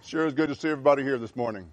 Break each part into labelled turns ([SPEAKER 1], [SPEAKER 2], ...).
[SPEAKER 1] Sure is good to see everybody here this morning.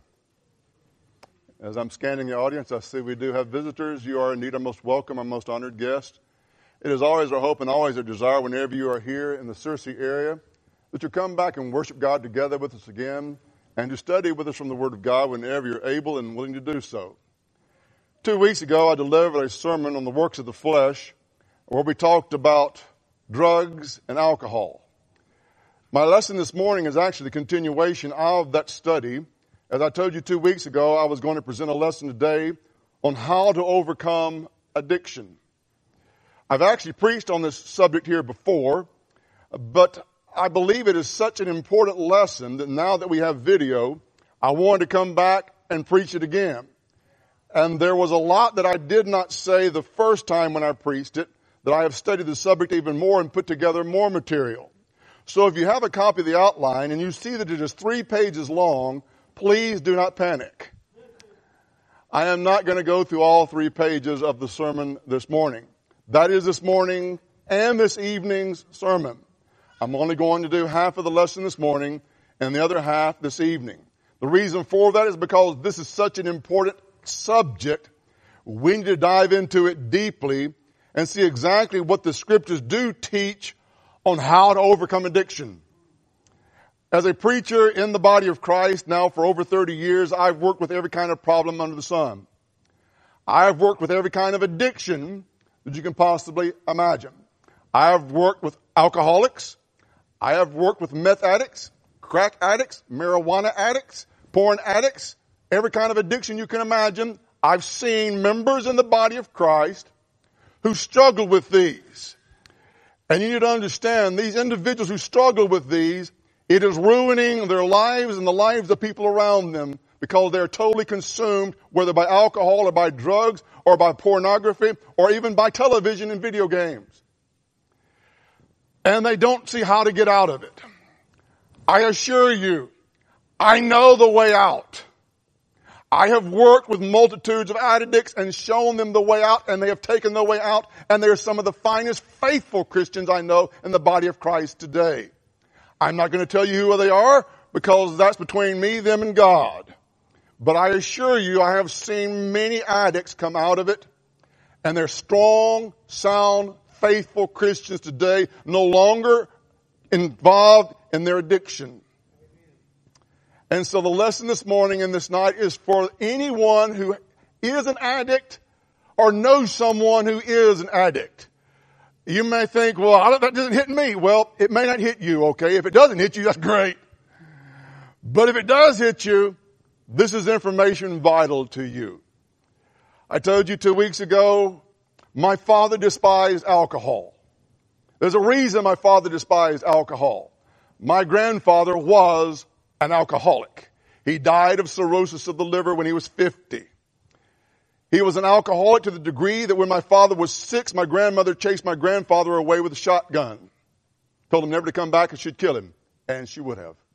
[SPEAKER 1] As I'm scanning the audience, I see we do have visitors. You are indeed our most welcome, our most honored guest. It is always our hope and always our desire whenever you are here in the Searcy area that you come back and worship God together with us again and to study with us from the Word of God whenever you're able and willing to do so. 2 weeks ago, I delivered a sermon on the works of the flesh where we talked about drugs and alcohol. My lesson this morning is actually the continuation of that study. As I told you 2 weeks ago, I was going to present a lesson today on how to overcome addiction. I've actually preached on this subject here before, but I believe it is such an important lesson that now that we have video, I wanted to come back and preach it again. And there was a lot that I did not say the first time when I preached it, that I have studied the subject even more and put together more material. So if you have a copy of the outline and you see that it is 3 pages long, please do not panic. I am not going to go through all 3 pages of the sermon this morning. That is this morning and this evening's sermon. I'm only going to do half of the lesson this morning and the other half this evening. The reason for that is because this is such an important subject. We need to dive into it deeply and see exactly what the scriptures do teach on how to overcome addiction. As a preacher in the body of Christ now for over 30 years, I've worked with every kind of problem under the sun. I've worked with every kind of addiction that you can possibly imagine. I have worked with alcoholics. I have worked with meth addicts, crack addicts, marijuana addicts, porn addicts, every kind of addiction you can imagine. I've seen members in the body of Christ who struggle with these. And you need to understand, these individuals who struggle with these, it is ruining their lives and the lives of people around them because they're totally consumed, whether by alcohol or by drugs or by pornography or even by television and video games. And they don't see how to get out of it. I assure you, I know the way out. I have worked with multitudes of addicts and shown them the way out, and they have taken the way out, and they are some of the finest faithful Christians I know in the body of Christ today. I'm not going to tell you who they are because that's between me, them, and God. But I assure you, I have seen many addicts come out of it, and they're strong, sound, faithful Christians today, no longer involved in their addiction. And so the lesson this morning and this night is for anyone who is an addict or knows someone who is an addict. You may think, well, that doesn't hit me. Well, it may not hit you, okay? If it doesn't hit you, that's great. But if it does hit you, this is information vital to you. I told you 2 weeks ago, my father despised alcohol. There's a reason my father despised alcohol. My grandfather was an alcoholic. He died of cirrhosis of the liver when he was 50. He was an alcoholic to the degree that when my father was 6, my grandmother chased my grandfather away with a shotgun. Told him never to come back and she'd kill him. And she would have.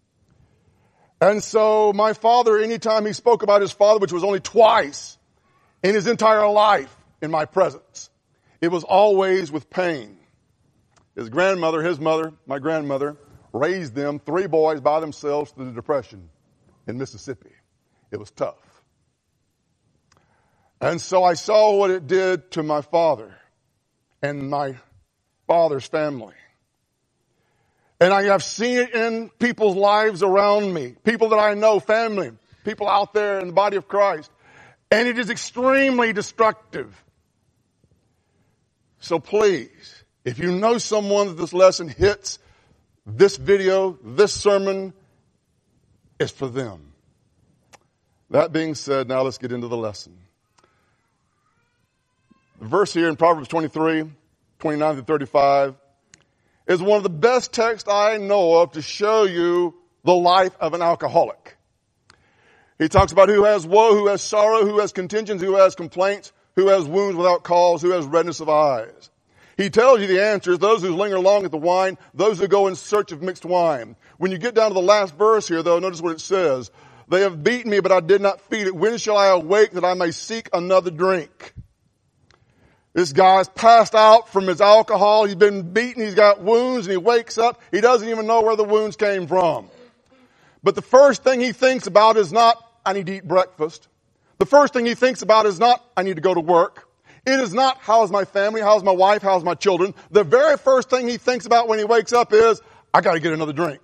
[SPEAKER 1] And so my father, anytime he spoke about his father, which was only twice in his entire life in my presence, it was always with pain. His grandmother, his mother, my grandmother, raised them 3 boys by themselves through the Depression in Mississippi. It was tough. And so I saw what it did to my father and my father's family. And I have seen it in people's lives around me, people that I know, family, people out there in the body of Christ. And it is extremely destructive. So please, if you know someone that this lesson hits, this video, this sermon is for them. That being said, now let's get into the lesson. The verse here in Proverbs 23, 29 to 35 is one of the best texts I know of to show you the life of an alcoholic. He talks about who has woe, who has sorrow, who has contentions, who has complaints, who has wounds without cause, who has redness of eyes. He tells you the answers, those who linger long at the wine, those who go in search of mixed wine. When you get down to the last verse here, though, notice what it says. They have beaten me, but I did not feed it. When shall I awake that I may seek another drink? This guy's passed out from his alcohol. He's been beaten. He's got wounds, and he wakes up. He doesn't even know where the wounds came from. But the first thing he thinks about is not, I need to eat breakfast. The first thing he thinks about is not, I need to go to work. It is not, how's my family, how's my wife, how's my children. The very first thing he thinks about when he wakes up is, I got to get another drink.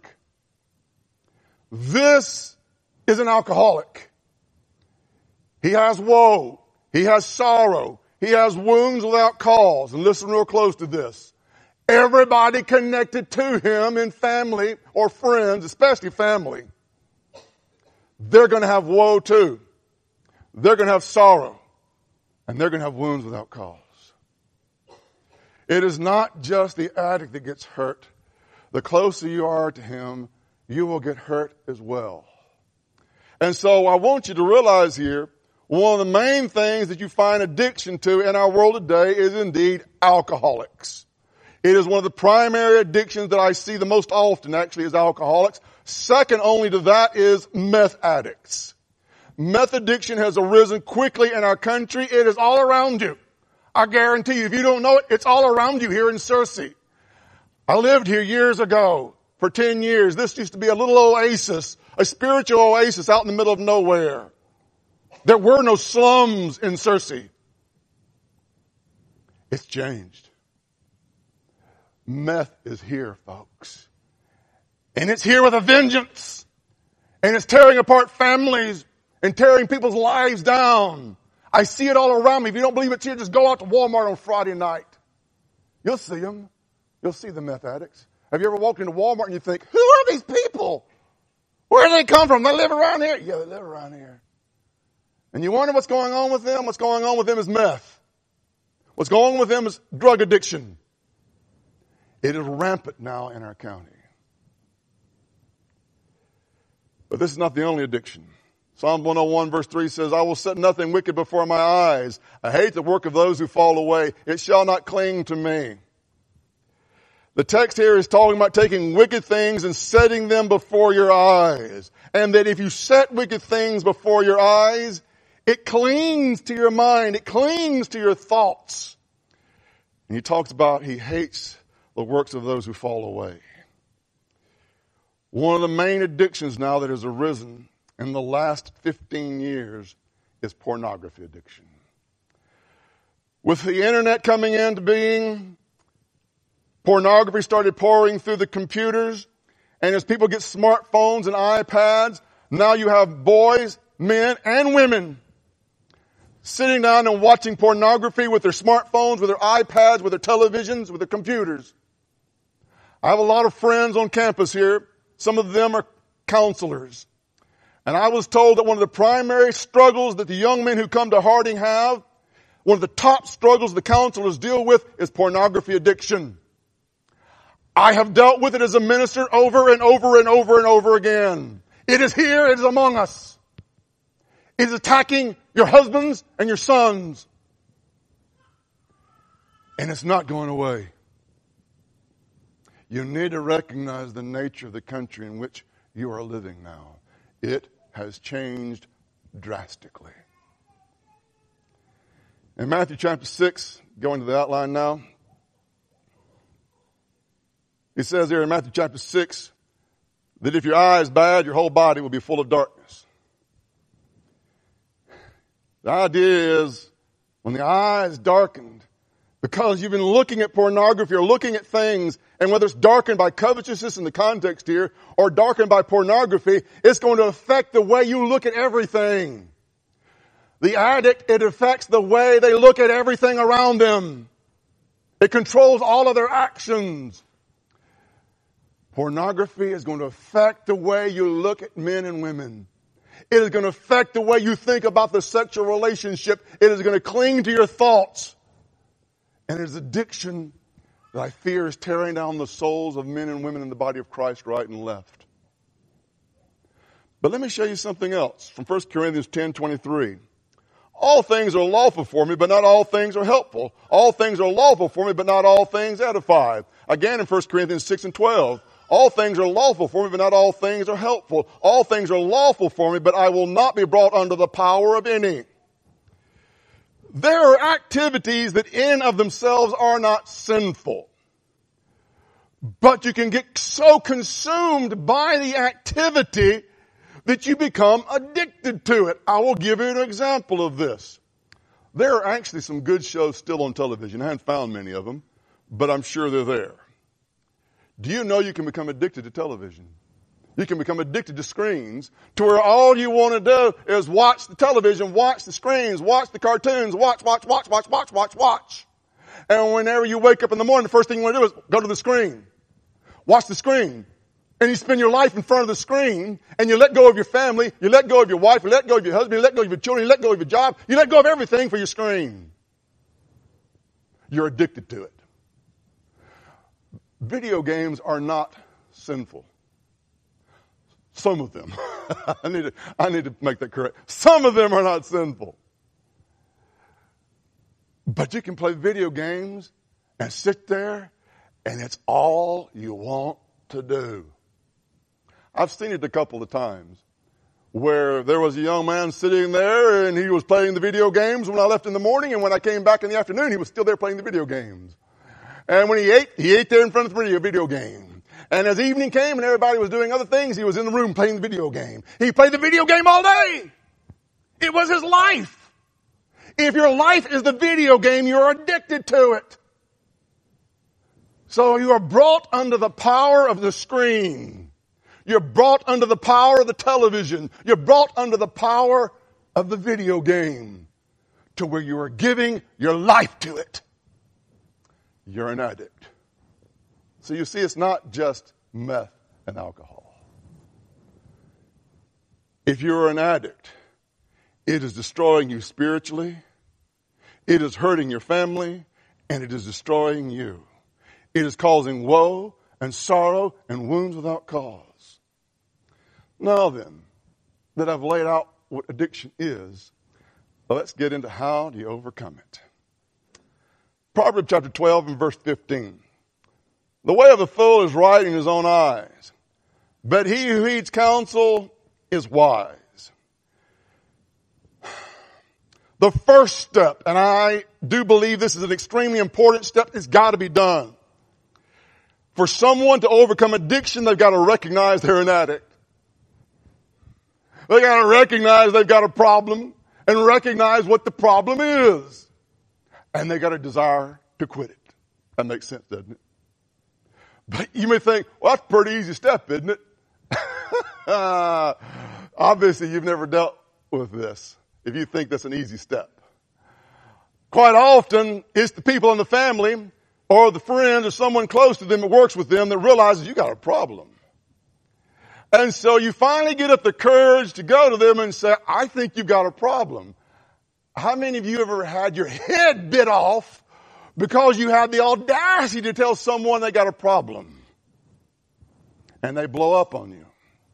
[SPEAKER 1] This is an alcoholic. He has woe. He has sorrow. He has wounds without cause. And listen real close to this. Everybody connected to him in family or friends, especially family, they're going to have woe too. They're going to have sorrow. And they're going to have wounds without cause. It is not just the addict that gets hurt. The closer you are to him, you will get hurt as well. And so I want you to realize here, one of the main things that you find addiction to in our world today is indeed alcoholics. It is one of the primary addictions that I see the most often actually is alcoholics. Second only to that is meth addicts. Meth addiction has arisen quickly in our country. It is all around you. I guarantee you, if you don't know it, it's all around you here in Searcy. I lived here years ago for 10 years. This used to be a little oasis, a spiritual oasis out in the middle of nowhere. There were no slums in Searcy. It's changed. Meth is here, folks. And it's here with a vengeance. And it's tearing apart families and tearing people's lives down. I see it all around me. If you don't believe it's here, just go out to Walmart on Friday night. You'll see them. You'll see the meth addicts. Have you ever walked into Walmart and you think, who are these people? Where do they come from? They live around here? Yeah, they live around here. And you wonder what's going on with them? What's going on with them is meth. What's going on with them is drug addiction. It is rampant now in our county. But this is not the only addiction. Psalm 101 verse 3 says, I will set nothing wicked before my eyes. I hate the work of those who fall away. It shall not cling to me. The text here is talking about taking wicked things and setting them before your eyes. And that if you set wicked things before your eyes, it clings to your mind. It clings to your thoughts. And he talks about he hates the works of those who fall away. One of the main addictions now that has arisen in the last 15 years is pornography addiction. With the internet coming into being, pornography started pouring through the computers. And as people get smartphones and iPads, now you have boys, men, and women sitting down and watching pornography with their smartphones, with their iPads, with their televisions, with their computers. I have a lot of friends on campus here. Some of them are counselors. And I was told that one of the primary struggles that the young men who come to Harding have, one of the top struggles the counselors deal with is pornography addiction. I have dealt with it as a minister over and over and over and over again. It is here, it is among us. It is attacking your husbands and your sons. And it's not going away. You need to recognize the nature of the country in which you are living now. It has changed drastically. In Matthew chapter 6, going to the outline now, he says here in Matthew chapter 6 that if your eye is bad, your whole body will be full of darkness. The idea is when the eye is darkened, because you've been looking at pornography or looking at things, and whether it's darkened by covetousness in the context here or darkened by pornography, it's going to affect the way you look at everything. The addict, it affects the way they look at everything around them. It controls all of their actions. Pornography is going to affect the way you look at men and women. It is going to affect the way you think about the sexual relationship. It is going to cling to your thoughts. And it is addiction that I fear is tearing down the souls of men and women in the body of Christ right and left. But let me show you something else from 1 Corinthians 10:23. All things are lawful for me, but not all things are helpful. All things are lawful for me, but not all things edify. Again in 1 Corinthians 6:12. All things are lawful for me, but not all things are helpful. All things are lawful for me, but I will not be brought under the power of any. There are activities that in and of themselves are not sinful. But you can get so consumed by the activity that you become addicted to it. I will give you an example of this. There are actually some good shows still on television. I haven't found many of them, but I'm sure they're there. Do you know you can become addicted to television? You can become addicted to screens to where all you want to do is watch the television, watch the screens, watch the cartoons, watch. And whenever you wake up in the morning, the first thing you want to do is go to the screen. Watch the screen. And you spend your life in front of the screen, and you let go of your family, you let go of your wife, you let go of your husband, you let go of your children, you let go of your job, you let go of everything for your screen. You're addicted to it. Video games are not sinful. Some of them. I need to make that correct. Some of them are not sinful. But you can play video games and sit there, and it's all you want to do. I've seen it a couple of times where there was a young man sitting there and he was playing the video games when I left in the morning, and when I came back in the afternoon, he was still there playing the video games. And when he ate there in front of the video game. And as evening came and everybody was doing other things, he was in the room playing the video game. He played the video game all day. It was his life. If your life is the video game, you're addicted to it. So you are brought under the power of the screen. You're brought under the power of the television. You're brought under the power of the video game to where you are giving your life to it. You're an addict. So you see, it's not just meth and alcohol. If you're an addict, it is destroying you spiritually, it is hurting your family, and it is destroying you. It is causing woe and sorrow and wounds without cause. Now then, that I've laid out what addiction is, let's get into how do you overcome it. Proverbs chapter 12 and verse 15. The way of a fool is right in his own eyes, but he who heeds counsel is wise. The first step, and I do believe this is an extremely important step, it's got to be done. For someone to overcome addiction, they've got to recognize they're an addict. They've got to recognize they've got a problem and recognize what the problem is. And they've got a desire to quit it. That makes sense, doesn't it? But you may think, well, that's a pretty easy step, isn't it? Obviously, you've never dealt with this if you think that's an easy step. Quite often, it's the people in the family or the friends or someone close to them that works with them that realizes you got a problem. And so you finally get up the courage to go to them and say, I think you've got a problem. How many of you ever had your head bit off because you had the audacity to tell someone they got a problem? And they blow up on you.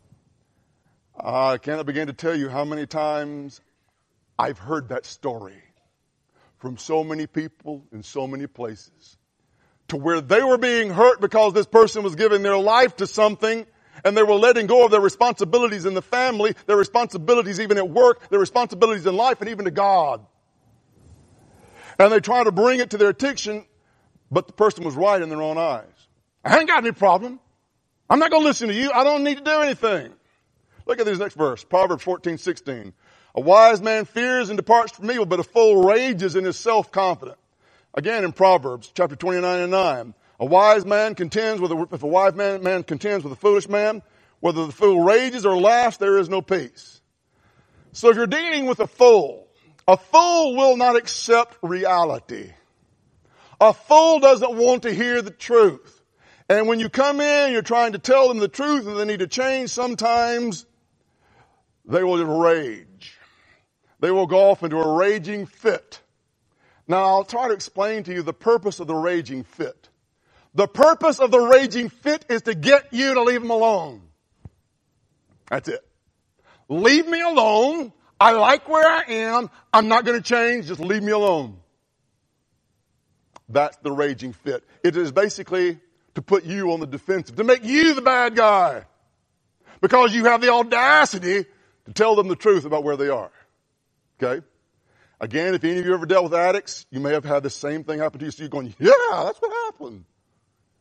[SPEAKER 1] I cannot begin to tell you how many times I've heard that story from so many people in so many places, to where they were being hurt because this person was giving their life to something, and they were letting go of their responsibilities in the family, their responsibilities even at work, their responsibilities in life, and even to God. And they try to bring it to their addiction, but the person was right in their own eyes. I ain't got any problem. I'm not going to listen to you. I don't need to do anything. Look at this next verse, Proverbs 14:16. A wise man fears and departs from evil, but a fool rages and is self-confident. Again in Proverbs chapter 29 and 9. A wise man contends with if a wise man contends with a foolish man, whether the fool rages or laughs, there is no peace. So if you're dealing with a fool will not accept reality. A fool doesn't want to hear the truth. And when you come in, you're trying to tell them the truth and they need to change, sometimes they will rage. They will go off into a raging fit. Now, I'll try to explain to you the purpose of the raging fit. The purpose of the raging fit is to get you to leave them alone. That's it. Leave me alone. I like where I am. I'm not going to change. Just leave me alone. That's the raging fit. It is basically to put you on the defensive, to make you the bad guy, because you have the audacity to tell them the truth about where they are. Okay? Again, if any of you ever dealt with addicts, you may have had the same thing happen to you. So you're going, yeah, that's what happened.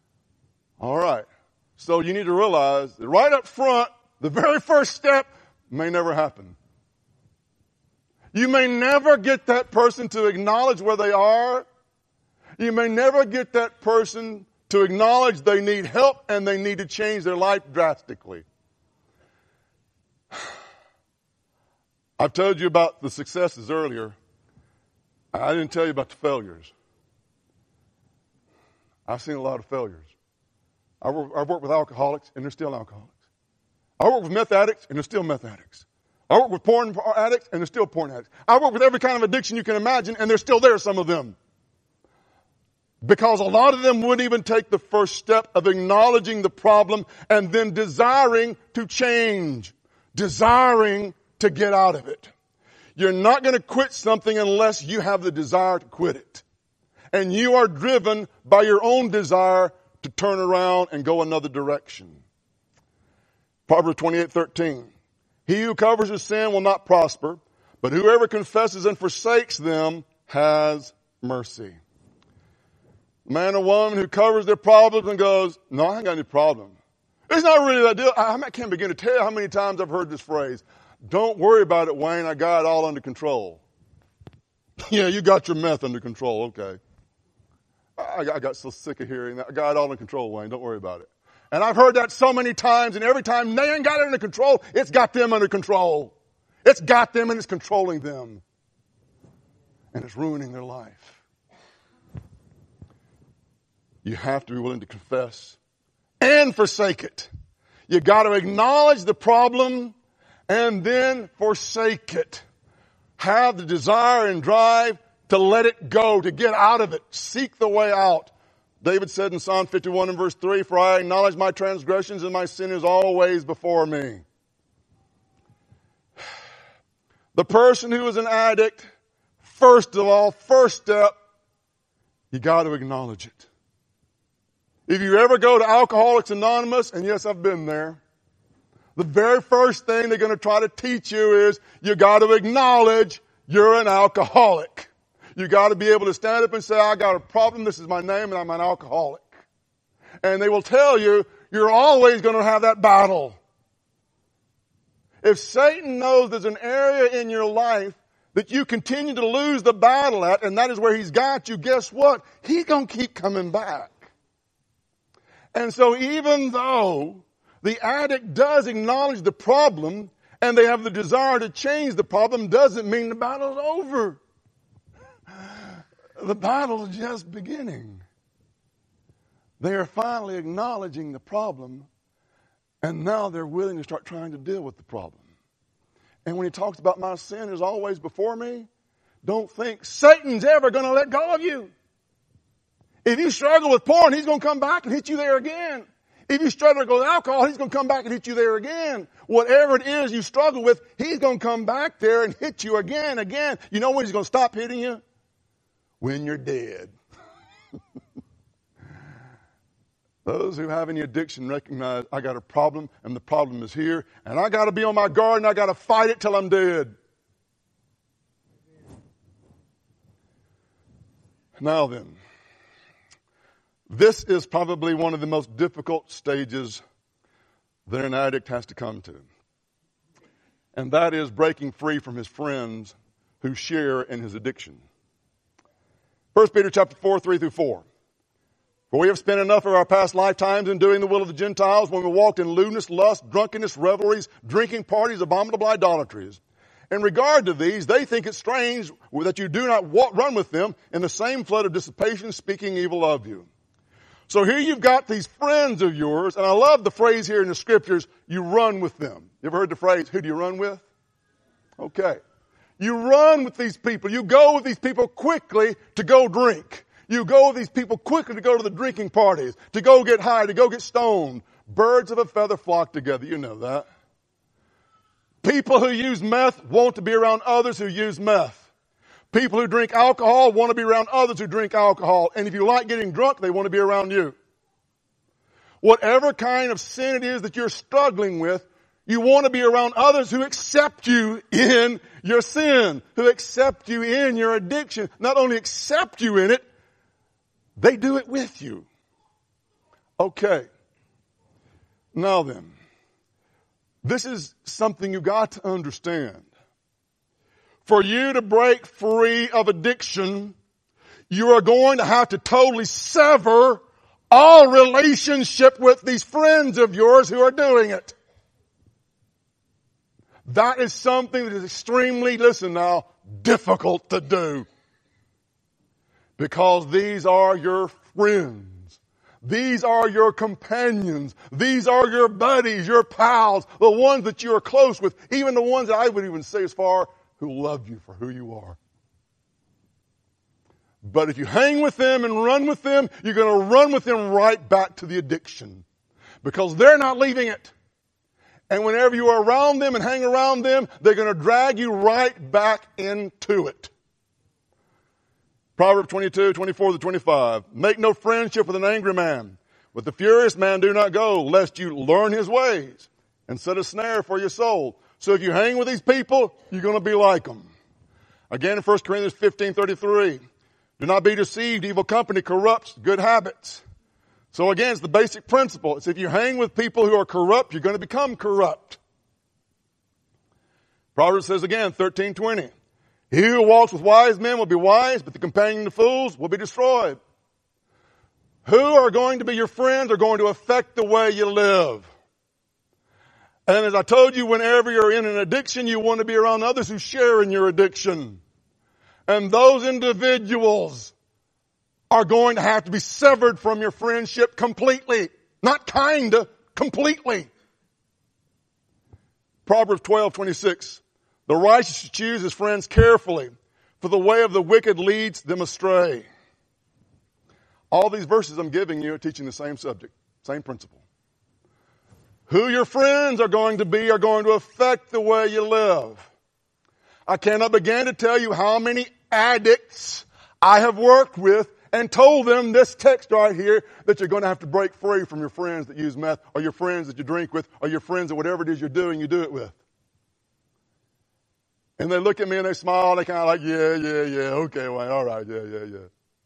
[SPEAKER 1] All right. So you need to realize that right up front, the very first step, may never happen. You may never get that person to acknowledge where they are. You may never get that person to acknowledge they need help and they need to change their life drastically. I've told you about the successes earlier. I didn't tell you about the failures. I've seen a lot of failures. I've worked with alcoholics, and they're still alcoholics. I work with meth addicts, and they're still meth addicts. I work with porn addicts, and they're still porn addicts. I work with every kind of addiction you can imagine, and they're still there, some of them. Because a lot of them wouldn't even take the first step of acknowledging the problem and then desiring to change, desiring to get out of it. You're not going to quit something unless you have the desire to quit it. And you are driven by your own desire to turn around and go another direction. Proverbs 28:13. He who covers his sin will not prosper, but whoever confesses and forsakes them has mercy. Man or woman who covers their problems and goes, no, I ain't got any problem. It's not really that deal. I can't begin to tell you how many times I've heard this phrase. Don't worry about it, Wayne. I got it all under control. Yeah, you got your meth under control. Okay. I got so sick of hearing that. I got it all under control, Wayne. Don't worry about it. And I've heard that so many times, and every time they ain't got it under control, it's got them under control. It's got them and it's controlling them. And it's ruining their life. You have to be willing to confess and forsake it. You got to acknowledge the problem and then forsake it. Have the desire and drive to let it go, to get out of it. Seek the way out. David said in Psalm 51 and verse 3, for I acknowledge my transgressions and my sin is always before me. The person who is an addict, first of all, first step, you got to acknowledge it. If you ever go to Alcoholics Anonymous, and yes, I've been there, the very first thing they're going to try to teach you is you got to acknowledge you're an alcoholic. You got to be able to stand up and say, I got a problem, this is my name, and I'm an alcoholic. And they will tell you, you're always going to have that battle. If Satan knows there's an area in your life that you continue to lose the battle at, and that is where he's got you, guess what? He's going to keep coming back. And so even though the addict does acknowledge the problem and they have the desire to change the problem, doesn't mean the battle's over. The battle is just beginning. They are finally acknowledging the problem, and now they're willing to start trying to deal with the problem. And when he talks about my sin is always before me, don't think Satan's ever going to let go of you. If you struggle with porn, he's going to come back and hit you there again. If you struggle with alcohol, he's going to come back and hit you there again. Whatever it is you struggle with, he's going to come back there and hit you again. You know when he's going to stop hitting you? When you're dead. Those who have any addiction recognize, I got a problem, and the problem is here, and I got to be on my guard, and I got to fight it till I'm dead. Now then, this is probably one of the most difficult stages that an addict has to come to. And that is breaking free from his friends who share in his addiction. 1 Peter chapter 4, 3 through 4. For we have spent enough of our past lifetimes in doing the will of the Gentiles when we walked in lewdness, lust, drunkenness, revelries, drinking parties, abominable idolatries. In regard to these, they think it strange that you do not run with them in the same flood of dissipation, speaking evil of you. So here you've got these friends of yours, and I love the phrase here in the scriptures, you run with them. You ever heard the phrase, who do you run with? Okay. You run with these people. You go with these people quickly to go drink. You go with these people quickly to go to the drinking parties, to go get high, to go get stoned. Birds of a feather flock together. You know that. People who use meth want to be around others who use meth. People who drink alcohol want to be around others who drink alcohol. And if you like getting drunk, they want to be around you. Whatever kind of sin it is that you're struggling with, you want to be around others who accept you in your sin, who accept you in your addiction. Not only accept you in it, they do it with you. Okay. Now then, This is something you got to understand. For you to break free of addiction, you are going to have to totally sever all relationship with these friends of yours who are doing it. That is something that is extremely, listen now, difficult to do. Because these are your friends. These are your companions. These are your buddies, your pals, the ones that you are close with, even the ones that I would even say as far who love you for who you are. But if you hang with them and run with them, you're going to run with them right back to the addiction. Because they're not leaving it. And whenever you are around them and hang around them, they're going to drag you right back into it. Proverbs 22:24-25. Make no friendship with an angry man. With the furious man do not go, lest you learn his ways and set a snare for your soul. So if you hang with these people, you're going to be like them. Again in 1 Corinthians 15:33. Do not be deceived. Evil company corrupts good habits. So again, it's the basic principle. It's if you hang with people who are corrupt, you're going to become corrupt. Proverbs says again, 13:20. He who walks with wise men will be wise, but the companion of fools will be destroyed. Who are going to be your friends are going to affect the way you live. And as I told you, whenever you're in an addiction, you want to be around others who share in your addiction. And those individuals are going to have to be severed from your friendship completely. Not kinda, completely. Proverbs 12:26. The righteous should choose his friends carefully, for the way of the wicked leads them astray. All these verses I'm giving you are teaching the same subject, same principle. Who your friends are going to be are going to affect the way you live. I cannot begin to tell you how many addicts I have worked with and told them this text right here that you're going to have to break free from your friends that use meth or your friends that you drink with or your friends that whatever it is you're doing, you do it with. And they look at me and they smile and they kind of like, yeah, okay, Wayne, all right, yeah.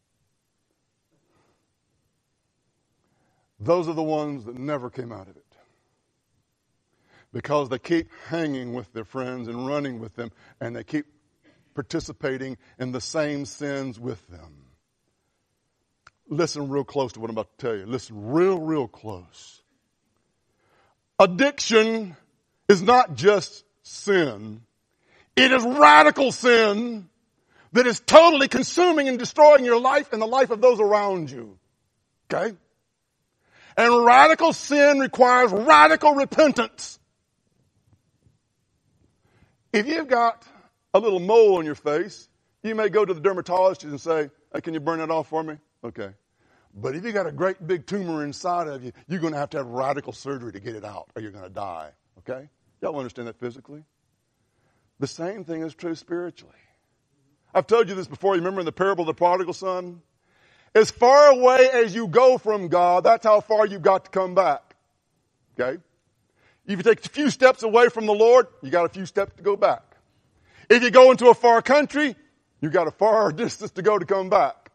[SPEAKER 1] Those are the ones that never came out of it. Because they keep hanging with their friends and running with them, and they keep participating in the same sins with them. Listen real close to what I'm about to tell you. Listen real close. Addiction is not just sin. It is radical sin that is totally consuming and destroying your life and the life of those around you. Okay? And radical sin requires radical repentance. If you've got a little mole on your face, you may go to the dermatologist and say, hey, can you burn that off for me? Okay. But if you got a great big tumor inside of you, you're going to have radical surgery to get it out or you're going to die. Okay? Y'all understand that physically? The same thing is true spiritually. I've told you this before. You remember in the parable of the prodigal son? As far away as you go from God, that's how far you've got to come back. Okay? If you take a few steps away from the Lord, you got a few steps to go back. If you go into a far country, you got a far distance to go to come back.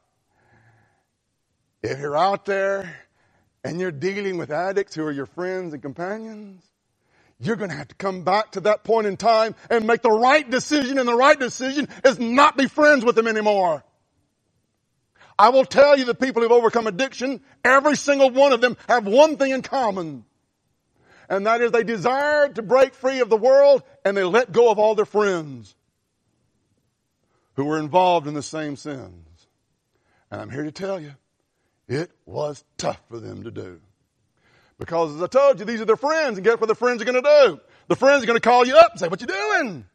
[SPEAKER 1] If you're out there and you're dealing with addicts who are your friends and companions, you're going to have to come back to that point in time and make the right decision, and the right decision is not be friends with them anymore. I will tell you the people who've overcome addiction, every single one of them have one thing in common. And that is they desired to break free of the world and they let go of all their friends who were involved in the same sins. And I'm here to tell you, it was tough for them to do. Because as I told you, these are their friends, and guess what their friends are going to do? The friends are going to call you up and say, what you doing?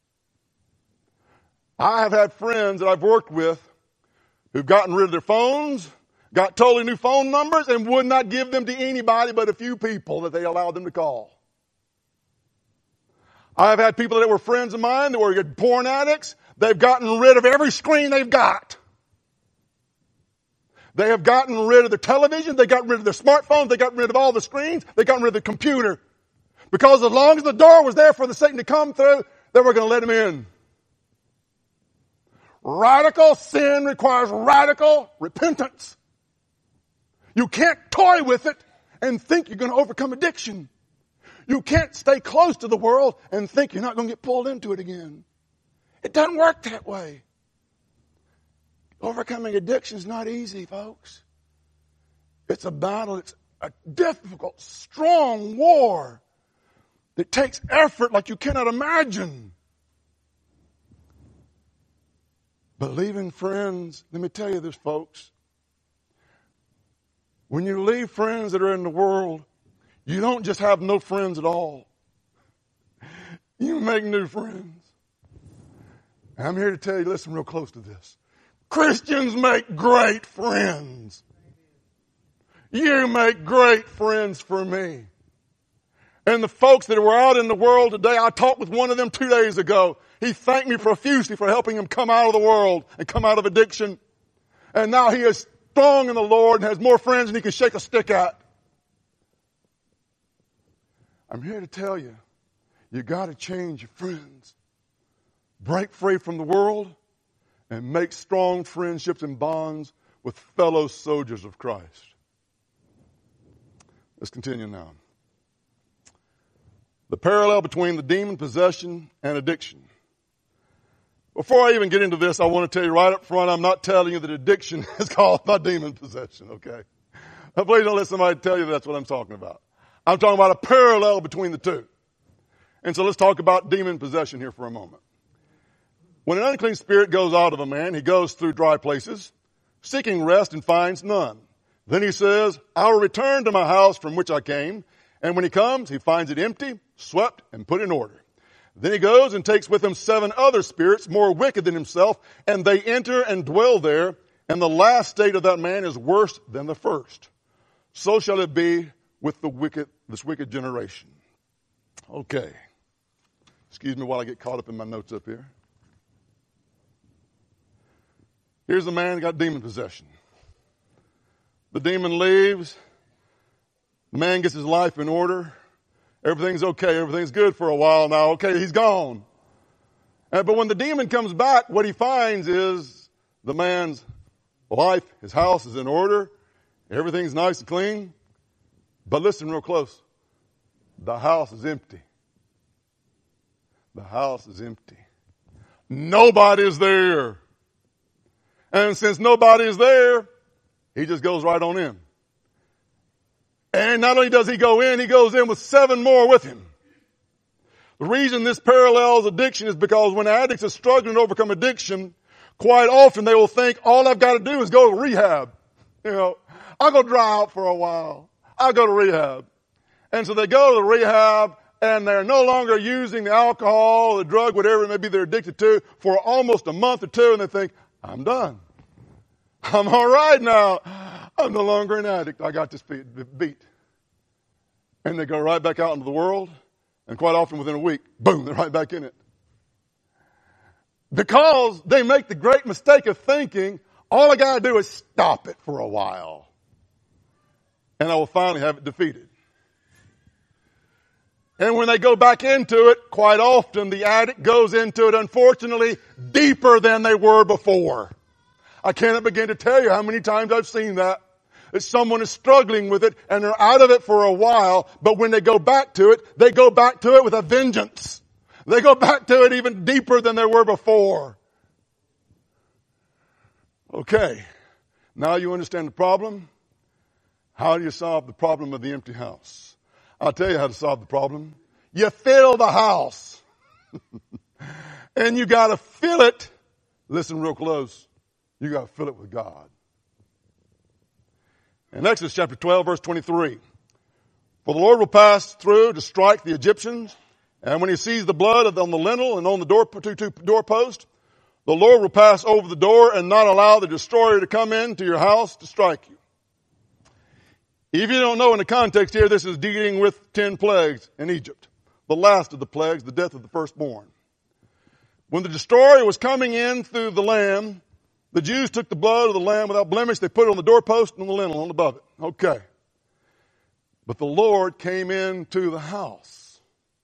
[SPEAKER 1] I have had friends that I've worked with who've gotten rid of their phones, got totally new phone numbers, and would not give them to anybody but a few people that they allowed them to call. I've had people that were friends of mine that were porn addicts. They've gotten rid of every screen they've got. They have gotten rid of their television. They got rid of their smartphones. They got rid of all the screens. They got rid of the computer. Because as long as the door was there for the Satan to come through, they were going to let him in. Radical sin requires radical repentance. You can't toy with it and think you're going to overcome addiction. You can't stay close to the world and think you're not going to get pulled into it again. It doesn't work that way. Overcoming addiction is not easy, folks. It's a battle. It's a difficult, strong war that takes effort like you cannot imagine. But leaving friends, let me tell you this, folks. When you leave friends that are in the world, you don't just have no friends at all. You make new friends. And I'm here to tell you, listen real close to this. Christians make great friends. You make great friends for me. And the folks that were out in the world today, I talked with one of them 2 days ago. He thanked me profusely for helping him come out of the world and come out of addiction. And now he is strong in the Lord and has more friends than he can shake a stick at. I'm here to tell you, you got to change your friends. Break free from the world and make strong friendships and bonds with fellow soldiers of Christ. Let's continue now. The parallel between the demon possession and addiction. Before I even get into this, I want to tell you right up front, I'm not telling you that addiction is caused by demon possession, okay? Now, please don't let somebody tell you that's what I'm talking about. I'm talking about a parallel between the two. And so let's talk about demon possession here for a moment. When an unclean spirit goes out of a man, he goes through dry places, seeking rest and finds none. Then he says, I will return to my house from which I came. And when he comes, he finds it empty, swept, and put in order. Then he goes and takes with him 7 other spirits more wicked than himself, and they enter and dwell there, and the last state of that man is worse than the first. So shall it be with this wicked generation. Okay. Excuse me while I get caught up in my notes up here. Here's a man who got demon possession. The demon leaves. The man gets his life in order. Everything's okay. Everything's good for a while now. Okay, he's gone. But when the demon comes back, what he finds is the man's life, his house is in order. Everything's nice and clean. But listen real close. The house is empty. The house is empty. Nobody's there. And since nobody is there, he just goes right on in. And not only does he go in, he goes in with 7 more with him. The reason this parallels addiction is because when addicts are struggling to overcome addiction, quite often they will think, all I've got to do is go to rehab. You know, I'll go dry out for a while. I'll go to rehab. And so they go to rehab and they're no longer using the alcohol, the drug, whatever it may be they're addicted to for almost a month or 2, and they think, I'm done. I'm all right now. I'm no longer an addict. I got this beat. And they go right back out into the world, and quite often within a week, boom, they're right back in it. Because they make the great mistake of thinking, all I got to do is stop it for a while, and I will finally have it defeated. And when they go back into it, quite often the addict goes into it, unfortunately, deeper than they were before. I cannot begin to tell you how many times I've seen that. That someone is struggling with it and they're out of it for a while, but when they go back to it, they go back to it with a vengeance. They go back to it even deeper than they were before. Okay. Now you understand the problem. How do you solve the problem of the empty house? I'll tell you how to solve the problem. You fill the house. And you got to fill it. Listen real close. You got to fill it with God. In Exodus chapter 12, verse 23, for the Lord will pass through to strike the Egyptians, and when he sees the blood on the lintel and on the doorpost, the Lord will pass over the door and not allow the destroyer to come into your house to strike you. If you don't know in the context here, this is dealing with 10 plagues in Egypt. The last of the plagues, the death of the firstborn. When the destroyer was coming in through the land, the Jews took the blood of the lamb without blemish. They put it on the doorpost and on the lintel on above it. Okay. But the Lord came into the house.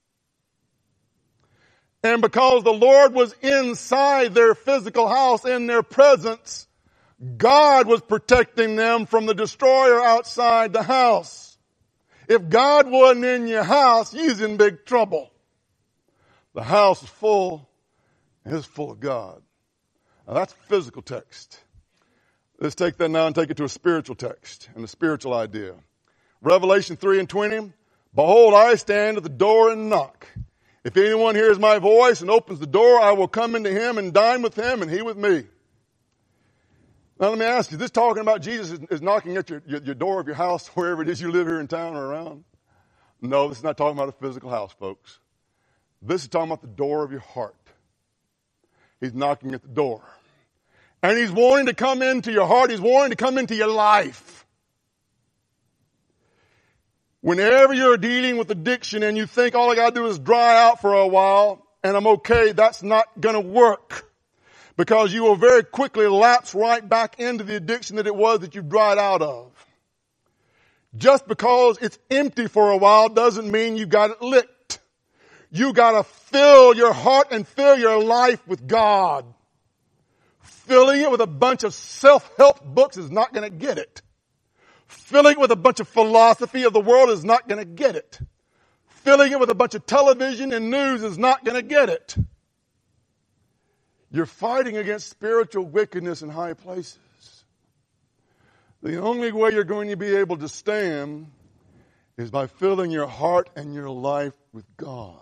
[SPEAKER 1] And because the Lord was inside their physical house, in their presence, God was protecting them from the destroyer outside the house. If God wasn't in your house, you's in big trouble. The house is full, and it's full of God. Now that's a physical text. Let's take that now and take it to a spiritual text and a spiritual idea. Revelation 3:20, behold, I stand at the door and knock. If anyone hears my voice and opens the door, I will come into him and dine with him and he with me. Now let me ask you, this talking about Jesus is knocking at your door of your house, wherever it is you live here in town or around? No, this is not talking about a physical house, folks. This is talking about the door of your heart. He's knocking at the door. And he's wanting to come into your heart. He's wanting to come into your life. Whenever you're dealing with addiction and you think all I got to do is dry out for a while and I'm okay, that's not going to work. Because you will very quickly lapse right back into the addiction that it was that you dried out of. Just because it's empty for a while doesn't mean you got it licked. You got to fill your heart and fill your life with God. Filling it with a bunch of self-help books is not going to get it. Filling it with a bunch of philosophy of the world is not going to get it. Filling it with a bunch of television and news is not going to get it. You're fighting against spiritual wickedness in high places. The only way you're going to be able to stand is by filling your heart and your life with God.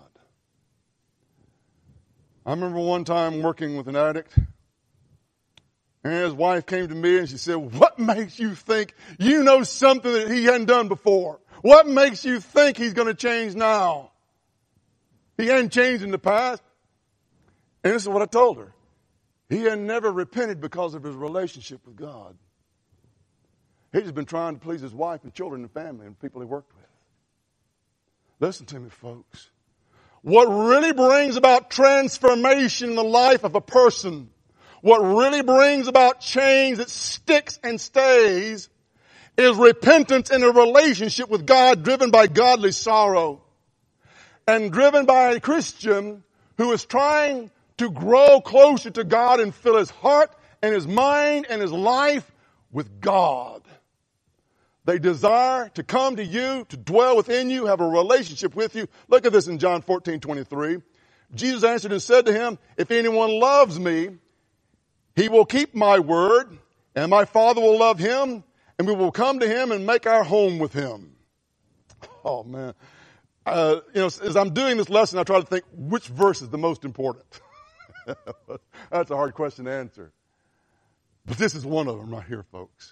[SPEAKER 1] I remember one time working with an addict, and his wife came to me and she said, what makes you think you know something that he hadn't done before? What makes you think he's going to change now? He hadn't changed in the past. And this is what I told her. He had never repented because of his relationship with God. He's just been trying to please his wife and children and family and people he worked with. Listen to me, folks. What really brings about transformation in the life of a person, what really brings about change that sticks and stays, is repentance in a relationship with God driven by godly sorrow and driven by a Christian who is trying to grow closer to God and fill his heart and his mind and his life with God. They desire to come to you, to dwell within you, have a relationship with you. Look at this in John 14:23. Jesus answered and said to him, if anyone loves me, he will keep my word, and my Father will love him, and we will come to him and make our home with him. Oh, man. As I'm doing this lesson, I try to think which verse is the most important. That's a hard question to answer. But this is one of them right here, folks.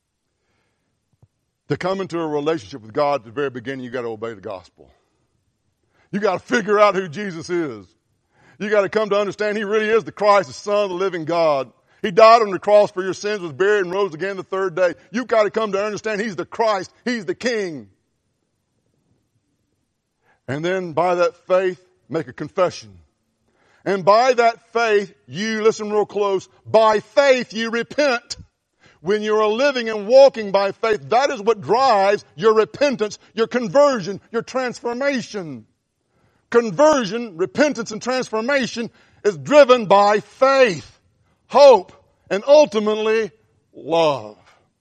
[SPEAKER 1] To come into a relationship with God at the very beginning, you got to obey the gospel. You got to figure out who Jesus is. You got to come to understand he really is the Christ, the Son of the living God. He died on the cross for your sins, was buried, and rose again the third day. You've got to come to understand he's the Christ. He's the King. And then by that faith, make a confession. And by that faith, you, listen real close, by faith you repent. When you are living and walking by faith, that is what drives your repentance, your conversion, your transformation. Conversion, repentance, and transformation is driven by faith, hope, and ultimately love.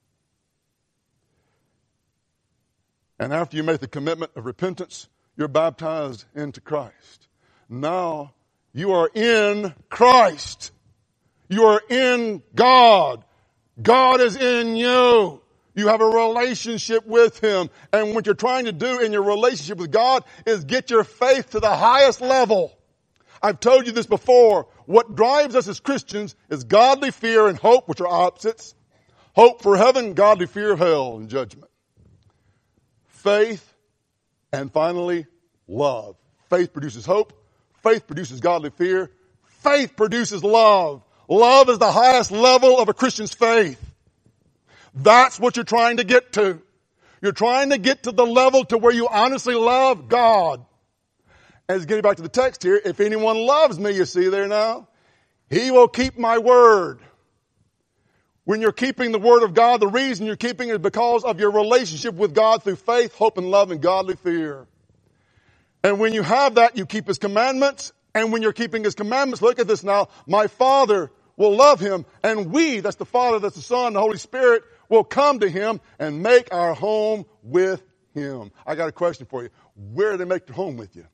[SPEAKER 1] And after you make the commitment of repentance, you're baptized into Christ. Now you are in Christ. You are in God. God is in you. You have a relationship with him. And what you're trying to do in your relationship with God is get your faith to the highest level. I've told you this before. What drives us as Christians is godly fear and hope, which are opposites. Hope for heaven, godly fear of hell and judgment. Faith, and finally, love. Faith produces hope. Faith produces godly fear. Faith produces love. Love is the highest level of a Christian's faith. That's what you're trying to get to. You're trying to get to the level to where you honestly love God. As getting back to the text here, if anyone loves me, you see there now, he will keep my word. When you're keeping the word of God, the reason you're keeping it is because of your relationship with God through faith, hope, and love, and godly fear. And when you have that, you keep his commandments. And when you're keeping his commandments, look at this now, my Father will love him, and we, that's the Father, that's the Son, the Holy Spirit, will come to him and make our home with Him. I got a question for you. Where do they make their home with you?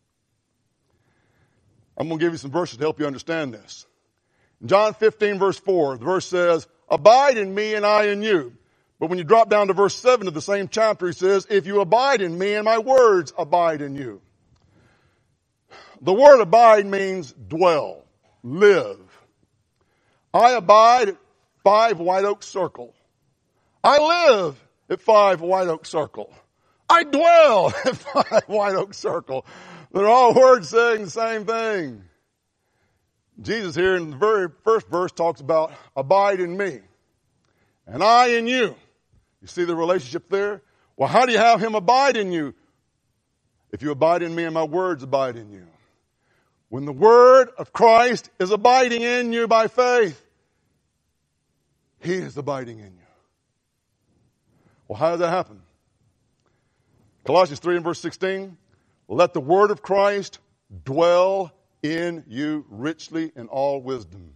[SPEAKER 1] I'm going to give you some verses to help you understand this. In John 15, verse 4, the verse says, abide in me and I in you. But when you drop down to verse 7 of the same chapter, he says, if you abide in me and my words abide in you. The word abide means dwell, live. I abide at 5 White Oak Circle. I live at 5 White Oak Circle. I dwell at 5 White Oak Circle. They're all words saying the same thing. Jesus here in the very first verse talks about abide in me and I in you. You see the relationship there? Well, how do you have him abide in you? If you abide in me and my words abide in you. When the word of Christ is abiding in you by faith, he is abiding in you. Well, how does that happen? Colossians 3 and verse 16, let the word of Christ dwell in you richly in all wisdom.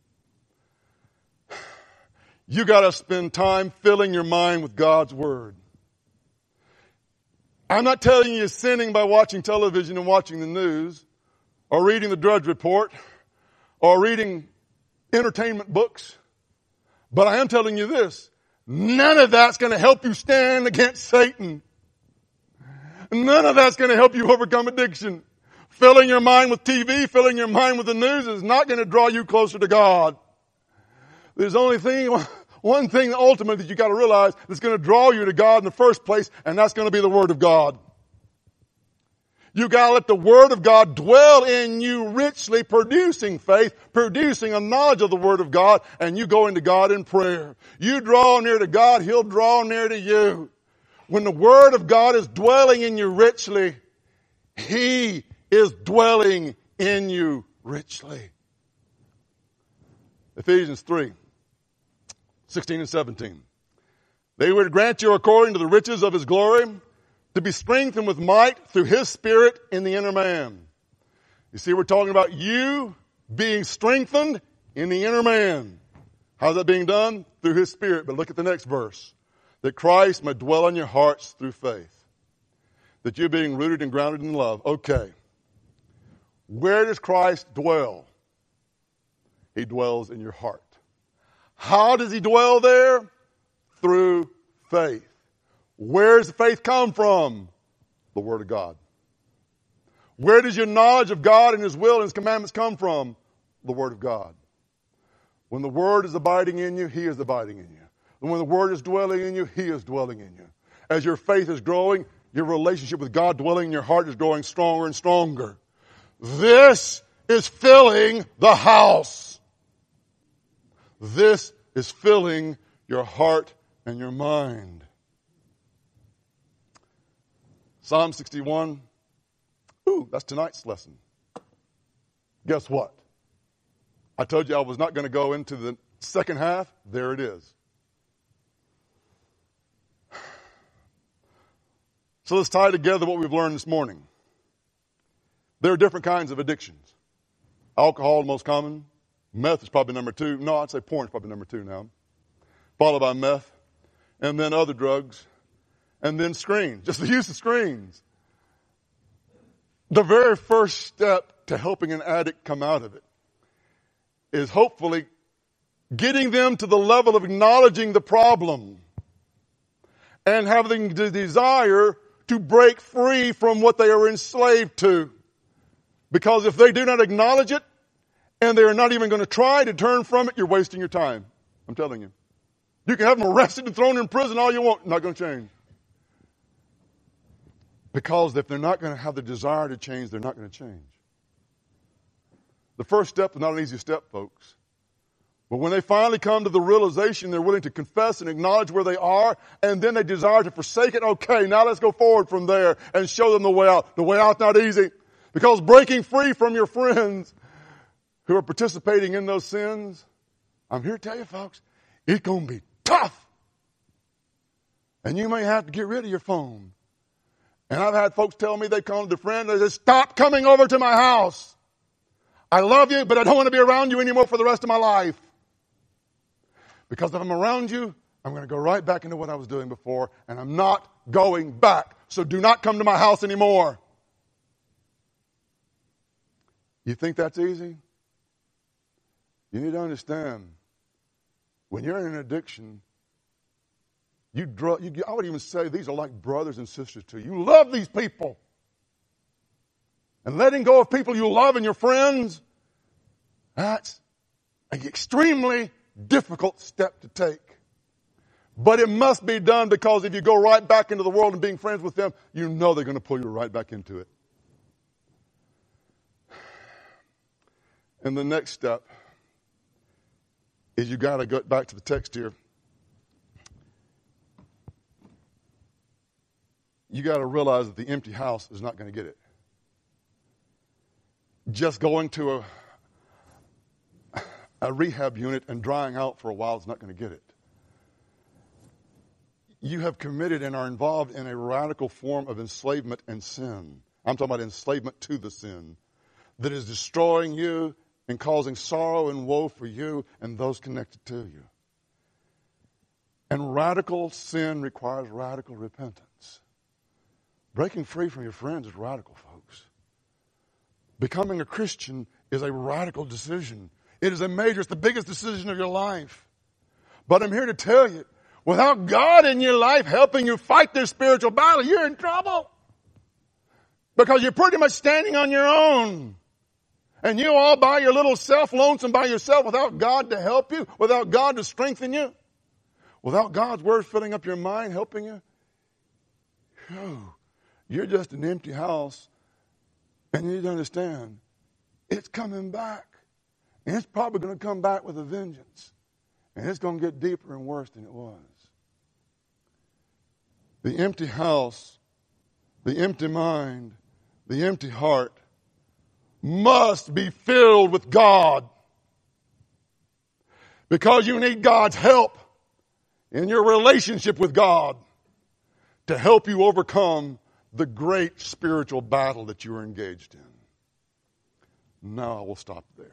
[SPEAKER 1] You got to spend time filling your mind with God's word. I'm not telling you sinning by watching television and watching the news or reading the Drudge Report or reading entertainment books. But I am telling you this, none of that's going to help you stand against Satan. None of that's going to help you overcome addiction. Filling your mind with TV, filling your mind with the news is not going to draw you closer to God. There's only one thing ultimately that you got to realize that's going to draw you to God in the first place, and that's going to be the Word of God. You got to let the Word of God dwell in you richly, producing faith, producing a knowledge of the Word of God, and you go into God in prayer. You draw near to God, He'll draw near to you. When the Word of God is dwelling in you richly, He is dwelling in you richly. Ephesians 3, 16 and 17. They would grant you according to the riches of His glory, to be strengthened with might through His Spirit in the inner man. You see, we're talking about you being strengthened in the inner man. How's that being done? Through His Spirit. But look at the next verse. That Christ may dwell in your hearts through faith. That you're being rooted and grounded in love. Okay. Where does Christ dwell? He dwells in your heart. How does He dwell there? Through faith. Where does the faith come from? The Word of God. Where does your knowledge of God and His will and His commandments come from? The Word of God. When the Word is abiding in you, He is abiding in you. And when the Word is dwelling in you, He is dwelling in you. As your faith is growing, your relationship with God dwelling in your heart is growing stronger and stronger. This is filling the house. This is filling your heart and your mind. Psalm 61. Ooh, that's tonight's lesson. Guess what? I told you I was not going to go into the second half. There it is. So let's tie together what we've learned this morning. There are different kinds of addictions. Alcohol, the most common. Meth is probably number 2. No, I'd say porn is probably number 2 now. Followed by meth. And then other drugs. And then screens. Just the use of screens. The very first step to helping an addict come out of it is hopefully getting them to the level of acknowledging the problem and having the desire to break free from what they are enslaved to. Because if they do not acknowledge it, and they are not even going to try to turn from it, you're wasting your time. I'm telling you. You can have them arrested and thrown in prison all you want. Not going to change. Because if they're not going to have the desire to change, they're not going to change. The first step is not an easy step, folks. But when they finally come to the realization they're willing to confess and acknowledge where they are, and then they desire to forsake it, okay, now let's go forward from there and show them the way out. The way out's not easy. Because breaking free from your friends who are participating in those sins, I'm here to tell you, folks, it's going to be tough. And you may have to get rid of your phone. And I've had folks tell me they come to a friend and they say, stop coming over to my house. I love you, but I don't want to be around you anymore for the rest of my life. Because if I'm around you, I'm going to go right back into what I was doing before, and I'm not going back. So do not come to my house anymore. You think that's easy? You need to understand, when you're in an addiction, I would even say these are like brothers and sisters to you. You love these people. And letting go of people you love and your friends, that's an extremely difficult step to take. But it must be done, because if you go right back into the world and being friends with them, you know they're going to pull you right back into it. And the next step is you got to go back to the text here. You got to realize that the empty house is not going to get it. Just going to a rehab unit and drying out for a while is not going to get it. You have committed and are involved in a radical form of enslavement and sin. I'm talking about enslavement to the sin that is destroying you and causing sorrow and woe for you and those connected to you. And radical sin requires radical repentance. Breaking free from your friends is radical, folks. Becoming a Christian is a radical decision. It is it's the biggest decision of your life. But I'm here to tell you, without God in your life helping you fight this spiritual battle, you're in trouble. Because you're pretty much standing on your own. And you all by your little self, lonesome by yourself, without God to help you, without God to strengthen you, without God's word filling up your mind, helping you. You're just an empty house. And you need to understand, it's coming back. And it's probably going to come back with a vengeance. And it's going to get deeper and worse than it was. The empty house, the empty mind, the empty heart must be filled with God. Because you need God's help in your relationship with God to help you overcome the great spiritual battle that you are engaged in. Now I will stop there.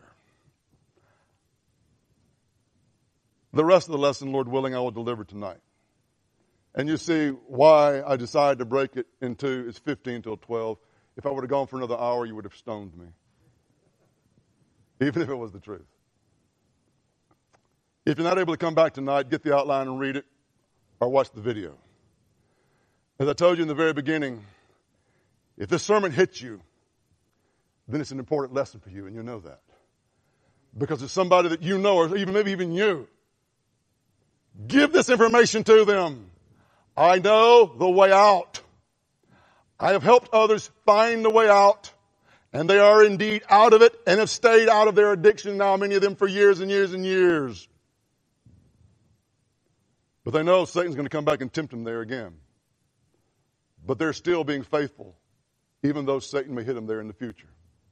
[SPEAKER 1] The rest of the lesson, Lord willing, I will deliver tonight. And you see why I decided to break it in two. It's 15 till 12. If I would have gone for another hour, you would have stoned me. Even if it was the truth. If you're not able to come back tonight, get the outline and read it, or watch the video. As I told you in the very beginning, if this sermon hits you, then it's an important lesson for you, and you know that. Because it's somebody that you know, or maybe even you. Give this information to them. I know the way out. I have helped others find the way out, and they are indeed out of it and have stayed out of their addiction now, many of them for years and years and years. But they know Satan's going to come back and tempt them there again. But they're still being faithful, even though Satan may hit them there in the future.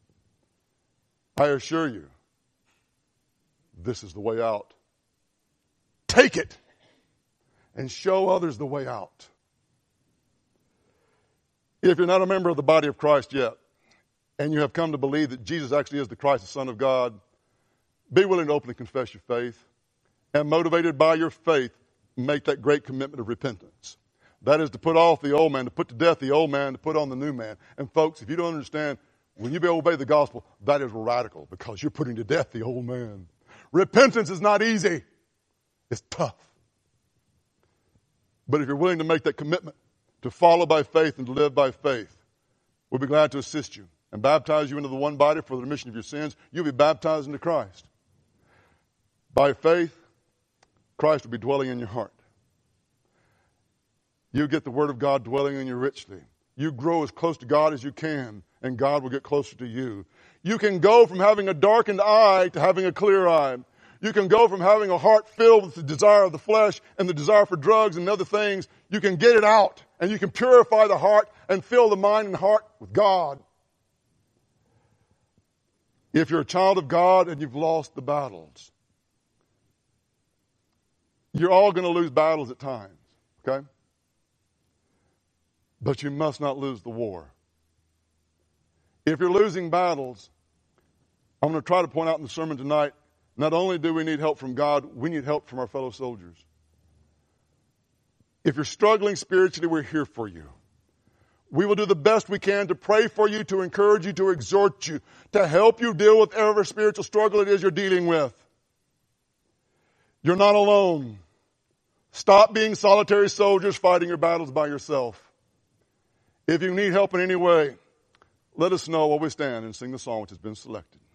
[SPEAKER 1] I assure you, this is the way out. Take it and show others the way out. If you're not a member of the body of Christ yet, and you have come to believe that Jesus actually is the Christ, the Son of God, be willing to openly confess your faith, and motivated by your faith, make that great commitment of repentance. That is to put off the old man, to put to death the old man, to put on the new man. And folks, if you don't understand, when you obey the gospel, that is radical, because you're putting to death the old man. Repentance is not easy. It's tough. But if you're willing to make that commitment to follow by faith and to live by faith, we'll be glad to assist you and baptize you into the one body for the remission of your sins. You'll be baptized into Christ. By faith, Christ will be dwelling in your heart. You get the Word of God dwelling in you richly. You grow as close to God as you can, and God will get closer to you. You can go from having a darkened eye to having a clear eye. You can go from having a heart filled with the desire of the flesh and the desire for drugs and other things. You can get it out, and you can purify the heart and fill the mind and heart with God. If you're a child of God and you've lost the battles, you're all going to lose battles at times, okay? But you must not lose the war. If you're losing battles, I'm going to try to point out in the sermon tonight, not only do we need help from God, we need help from our fellow soldiers. If you're struggling spiritually, we're here for you. We will do the best we can to pray for you, to encourage you, to exhort you, to help you deal with whatever spiritual struggle it is you're dealing with. You're not alone. Stop being solitary soldiers fighting your battles by yourself. If you need help in any way, let us know while we stand and sing the song which has been selected.